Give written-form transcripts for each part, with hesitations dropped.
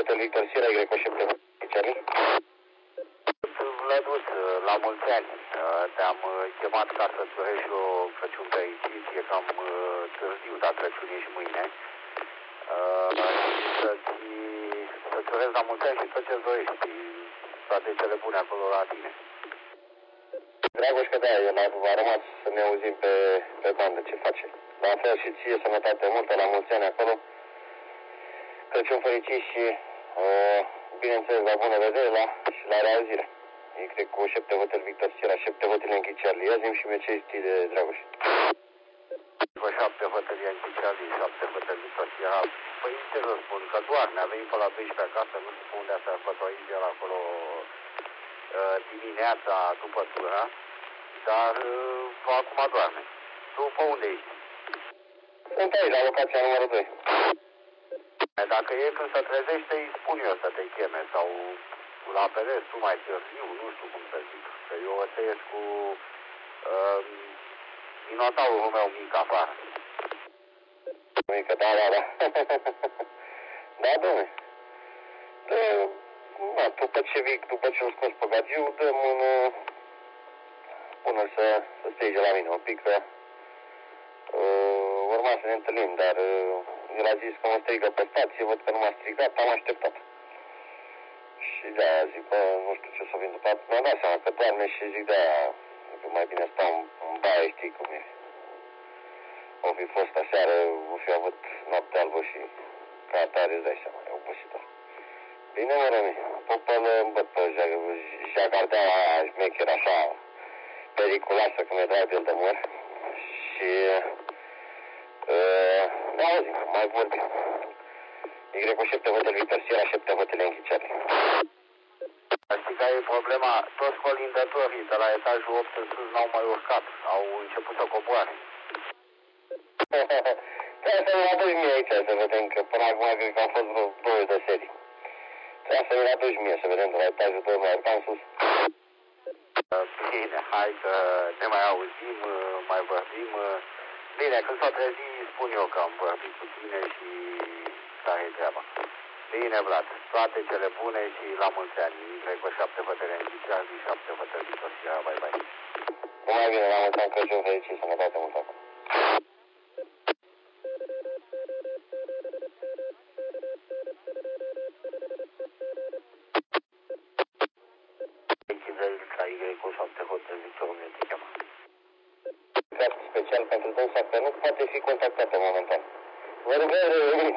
Hotel Victor Sierra, Greco 7 Charlie. Vlăduț, la mulți ani. Te-am chemat ca să-ți urezi o Crăciun fericit. E cam târziu, dar Crăciun e și mâine. Să-ți urez la mulți ani și tot ce-ți dorești. Toate cele bune acolo la tine. Dragoș, că da, el a rămas să ne auzim pe bandă ce face. La fel și ție, sănătate multă, la mulți ani acolo. Crăciun fericit și, bineînțeles, la bună vedere și la reauzire. E cred cu 7 Hotel Victor Sierra, 7 Hotel Yankee Charlie. Ia zi-mi și mie ce știi de Dragoș. Cu 7 Hotel Yankee Charlie, 7 Hotel Victor Sierra. Păi ce să spun, că doarme. A venit pe la 12 acasă, nu știu unde a sărbătorit el acolo dimineața după tură, dar acum doarme. Tu pe unde ești? Sunt aici, la locația numărul 2. Dacă e când se trezește, îi spun eu să te cheme sau la apelezi tu mai târziu, nu știu cum să zic. Că eu o tăiesc cu dinosaurul meu mic afară. Mică, da. Da, dom'le. După ce îl scoți pe gagiu, dăm până să strige la mine un pic, că urma să ne întâlnim, dar el a zis că mă strigă pe stație, văd că nu m-a strigat, am așteptat. Și de-aia zic, bă, nu știu ce să vin după, mi-am dat seama că doarme și zic de-aia, mai bine stau în baie, știi cum e. O fi fost aseară, o fi avut noapte albă și ca atare îți dai seama, e obositor. Bine, mă rămâi, popă-l îmbăt pe jacardeaua aia șmecher, așa, periculoasă, cum e drag de el de mor. Și, da, auzim, mai vorbim. Y 7 Hotel Victor Sierra, 7 Hotel Yankee Charlie. Știi că e problema, toți colindătorii de la etajul 8 în sus n-au mai urcat, au început să coboare. Trebuie să ne aduci mie aici, să vedem, că până acum cred că am fost vreo 2 de serii. Trebuie să ne aduci mie, să vedem de la etajul 2 mai urcam sus. Bine, hai că ne mai auzim, mai vorbim. Bine, când s-o trezi, spun eu că am vorbit cu tine și care e treaba. Bine, Vlad, toate cele bune și la mulți ani. Greco 7 Hotel Yankee Charlie, 7 Hotel Victor Sierra, bye bye. Numai bine, la mulți ani, Crăciun fericit, sănătate mult acum. Greco 7 Hotel Victor Sierra, cheamă. Special pentru dânsa, că nu poate fi contactată momentan. Vă rugăm,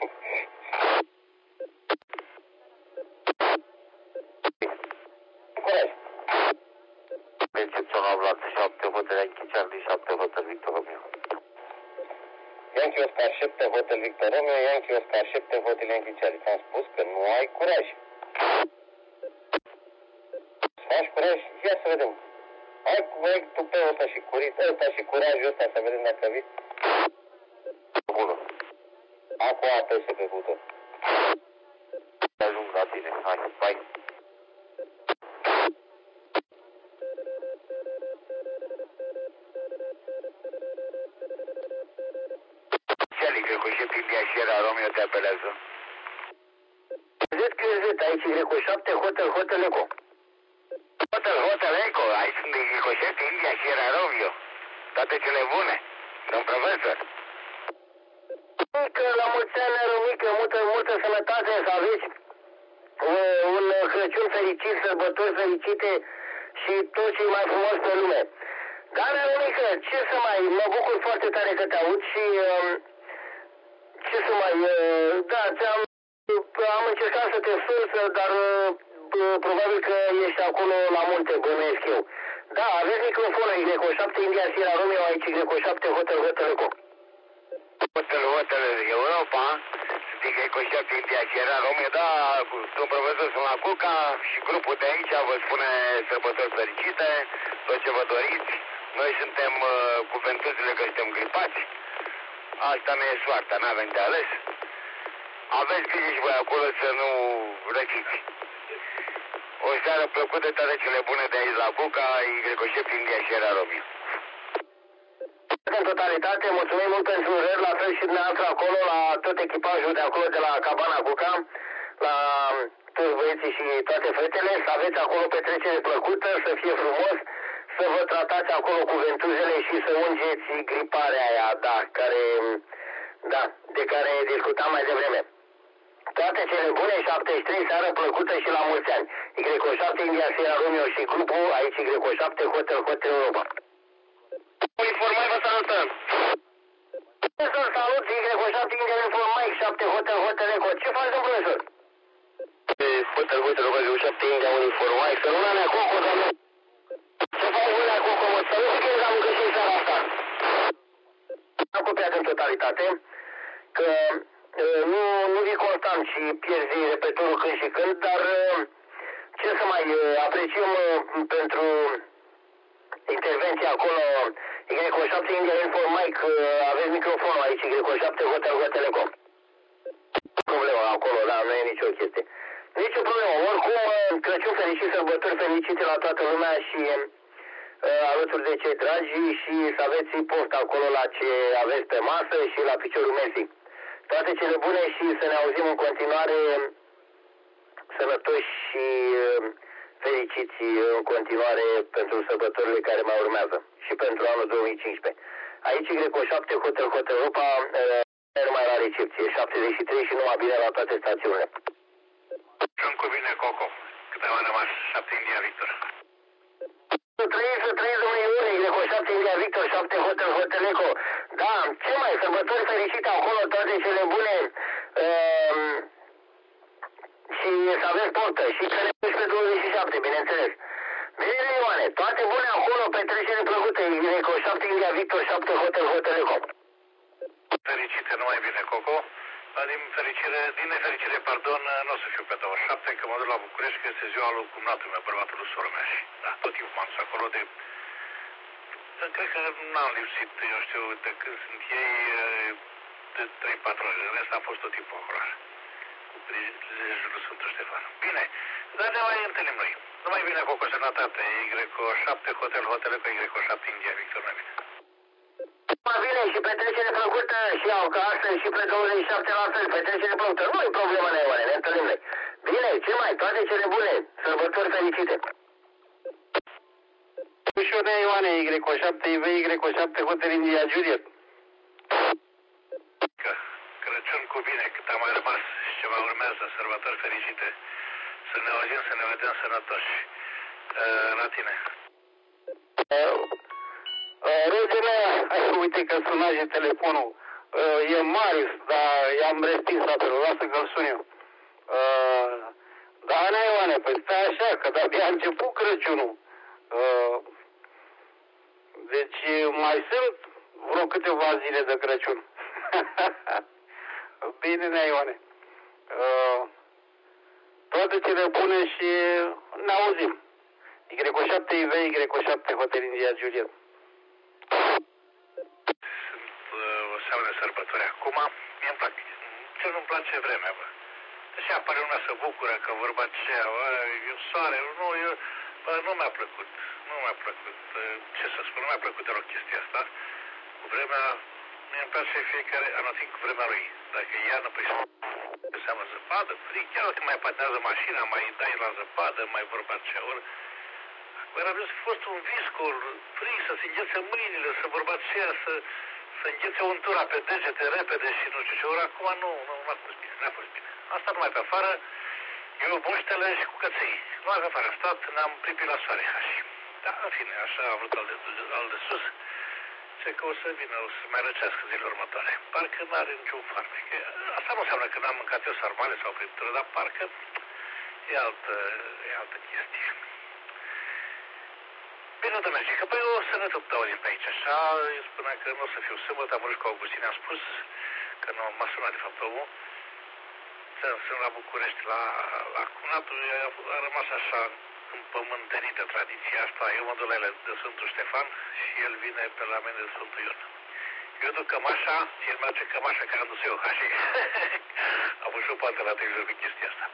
Recepțional Vlad 7 Hotel Yankee Charlie, 7 Hotel Victor Romeo. Yankee Oscar 7 Hotel Victor Romeo, Yankee Oscar 7 Hotel Yankee Charlie. Ți-am spus că nu ai curaj. Să faci curaj? Ia să vedem. Ai tupeul ăsta și curajul ăsta, să vedem dacă vii. Bună. Acum apese pe buton. Ajung la tine. Hai, bye. Charlie, Greco 7 India Sierra Romeo te apelează. Z, aici Greco 7 Hotel Eco. Hotel Eco, aici sunt Greco 7 India Sierra Romeo. Toate cele bune. Domn profesor. Mică, la mulți ani, Romică, multă sănătate să aveți. Un Crăciun fericit, sărbători fericite și tot ce e mai frumos pe lume. Dar, Romică, ce să mai, mă bucur foarte tare că te aud și ce să mai, da, am încercat să te sun, dar probabil că ești acolo la munte, bănuiesc eu. Da, aveți microfonul Greco 7 India Sierra Romeo, aici Greco 7 Hotel Eco. Hotel Europa, sunt Greco 7 India Sierra Romeo, da, domn profesor, sunt la Cuca și grupul de aici vă spune sărbători fericite, tot ce vă doriți. Noi suntem cu ventuzile că suntem gripați. Asta ne e soarta, n-avem de ales. Aveți grijă și voi acolo să nu răciți. O seară plăcută, toate cele bune de aici la Cuca, Greco 7 India Sierra Romeo. În totalitate, mulțumim mult pentru urări, la fel și dumneavoastră acolo, la tot echipajul de acolo, de la Cabana Cuca, la băieții și toate fetele, să aveți acolo petrecere plăcută, să fie frumos, să vă tratați acolo cu ventuzele și să ungeți griparea aia, de care discutam mai devreme. Toate cele bune, 73, seară plăcută și la mulți ani. Y7 India Sierra Romeo și grupul, aici Y7 Hotel Europa. Uniformai vă salutăm. Salut, Y7 India Uniform Mike 7 Hotel Eco. Ce faci, domnule profesor? Hotel Romeo 7 India Uniform Mike. Să rămâne acolo, doamne. Ce faci voi acolo? Mă salut că am găsit seara asta. Am copiat în totalitate că nu vii constant și pierzi repetorul când și când, dar ce să mai apreciem pentru intervenția acolo. Y7 India Info Mike, aveți microfonul aici, Y7 Hotel Eco. Problemă acolo, da, nu e nicio chestie. Nicio problemă, oricum Crăciun fericit, sărbători fericite la toată lumea și alături de cei dragi și să aveți post acolo la ce aveți pe masă și la piciorul Messi. Toate cele bune și să ne auzim în continuare sănătoși și fericiți în continuare pentru sărbătorile care mai urmează și pentru anul 2015. Aici Y7 Hotel Europa, numai la recepție, 73 și numai bine la toate stațiunile. Sunt cu bine, Coco. Cât am rămas? 7 India Victor. Să trăiți, domnule Ione, Y7 India Victor, 7 Hotel Eco. Da, ce mai, sărbători fericite acolo, toate cele bune. Și să aveți portă și că ne pe 27, bineînțeles. Bine, Ioane, toate bune acolo, petrecere plăcută, Y7 India Victor, 7 Hotel Eco. Fericite, numai bine, Coco. Din nefericire, pardon, nu o să fiu pe 27, că mă duc la București, că este ziua lui cumnatul meu, bărbatul lui soră mea. Și, da, tot timpul m-am dus acolo de... Cred că n-am lipsit, eu știu, de când sunt ei, de 3-4 ori. În rest am fost tot timpul acolo. Cu prilejul lui Sfântul Ștefan. Bine, dar ne mai întâlnim noi. Numai bine, Coco, sănătate, Y7 Hotel Eco, Y7 India Victor, mai bine. Mai bine și petrecere plăcută și au ca astăzi și pe 27 la fel, petrecere plăcută. Nu e problemă, Ioane, ne întâlnim noi. Bine, ce mai, toate cele bune, sărbători fericite. Ușor, Ioane, Y7 IV, Y7 Hotel India Juliet. Crăciun cu bine, cât am mai rămas și ce mai urmează, sărbători fericite. Să ne auzim, să ne vedem sănătoși. La tine. Regele, uite că suna și telefonul. E Marius, dar i-am respins apelul, lasă că-l sun eu. Da, Ioane, păi stai așa, că de-abia a început Crăciunul. Deci mai sunt vreo câteva zile de Crăciun. Bine, Ioane. Toate cele bune și ne auzim. Y7 IV, Y7 Hotel India Juliet. O seamă de sărbători acum. Mie-mi plac. Ce nu-mi place vremea, bă. Deși apare lumea să bucură că vorba aceea, e soare, nu mi-a plăcut. Nu mi-a plăcut. Ce să spun, nu mi-a plăcut deloc chestia asta. Cu vremea, mie-mi place fiecare, anotin cu vremea lui. Dacă e iarnă, păi înseamnă zăpadă, frig, chiar dacă mai patinează mașina, mai dai la zăpadă, mai vorba aceea, ori era fost un viscol, frig, să se înghețe mâinile, să vorba aceea, să înghețe untura pe degete repede și nu știu ce, ori acum nu a fost bine, n-a fost bine. Asta numai pe afară, eu muștele și cu căței. Numai pe afară am stat, ne-am pripit la soare. Da, în fine, așa a vrut al de sus. Ce că o să vină, o să mai răcească zilele următoare. Parcă n-are niciun farmec. Asta nu înseamnă că n-am mâncat eu sarmale sau priptură, dar parcă e altă chestie. Bine, domnule, că păi o să ne tot auzim pe aici, așa, îi spunea că nu o să fiu sâmbătă, am vrut cu Augustin, am spus că nu m-a sunat de fapt omul, sunt la București, la cunatul, a rămas așa împământenită tradiția asta, eu mă duc la ele de Sfântul Ștefan și el vine pe la mine de Sfântul Ion. Eu duc cămașa și el merge cămașa care am dus eu, așa. Am fost și o poate la televizor pe chestia asta.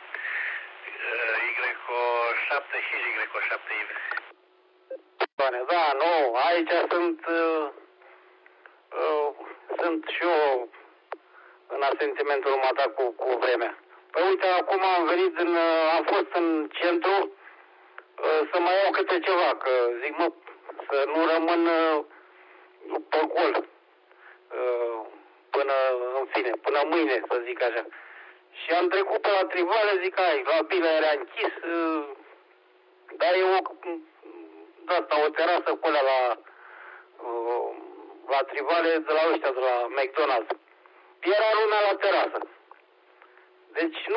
Y7 și Y7 IV. Da, nu, aici sunt și eu în asentimentul următor cu vremea. Păi uite, acum am venit am fost în centru să mai iau câte ceva, că zic, mă, să nu rămân pe gol până, în fine, până mâine, să zic așa. Și am trecut pe la Trivale, zic, la Bilă era închis, dar e o terasă cu alea la Trivale, de la ăștia, de la McDonald's. Era luna la terasă. Deci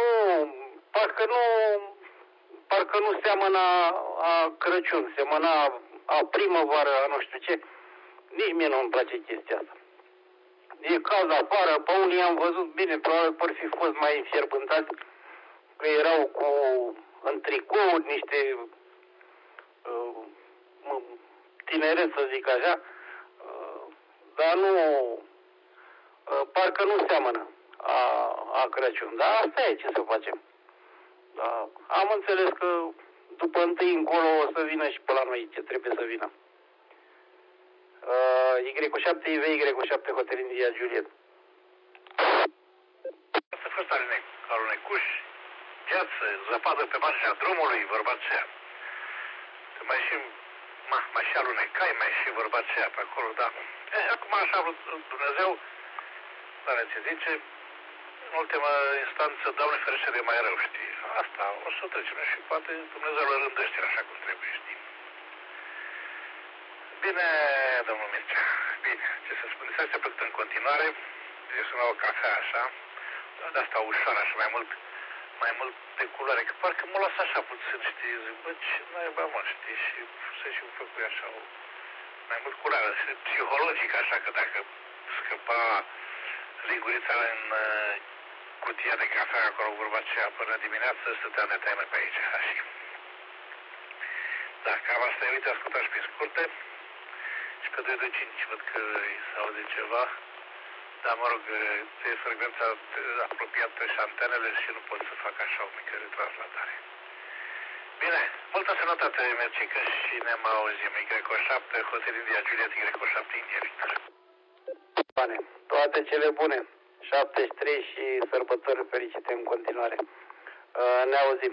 parcă nu seamănă a Crăciun, semăna a primăvară, a nu știu ce. Nici mie nu-mi place chestia asta. E cald afară, pe unii am văzut, bine, probabil vor fi fost mai înfierbântați, că erau în tricouri, niște tineret, să zic așa, dar parcă nu seamănă a Crăciun. Dar asta e, ce să facem. Da, am înțeles că după întâi încolo o să vină și pe la noi ce trebuie să vină. Y7 IV, Y7 Hotel India Juliet. Asta a fost alunecuși, gheață, zăpadă pe marginea drumului, vorba aceea. Mai și alunecai, mai și vorba aceea pe acolo, da. Acum așa a vrut Dumnezeu, dar ne ți zice, în ultima instanță, Doamne ferește de mai rău, știi? Asta o să trecem și poate Dumnezeu le rândește așa cum trebuie, știi? Bine, domnul Mircea, bine, ce să spun, să se plăcut în continuare, eu să o cafea așa, de asta ușoară și mai mult de culoare, că parcă mă las așa puțin, știi, zic, bă, ce naiba, mă, știi, și să și făcut așa, mai mult culoare, și psihologic, așa, că dacă scăpa lingurița în cutia de cafea acolo, vorba aceea, până dimineață, stăteam de taină pe aici, așa. Da, cam asta e, uite, ascultat și pe scurte, și pe 225 văd că îi se aude ceva, dar mă rog, ție frecvența apropiată și antenele și nu pot să fac așa o mică retranslatare. Bine, multă sănătate, Mercică, și ne mai auzim. Y7, Hotel India Juliet, Y7 India Victor. Bine, toate cele bune. 73 și sărbători fericite în continuare. Ne auzim.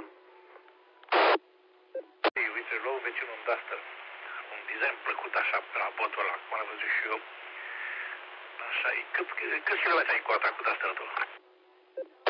Uite, luăm vecinul un Duster. Un design plăcut așa, pe la botul ăla, cum am văzut și eu. Așa, câți kilometri ai cu ata cu Duster-ul tău?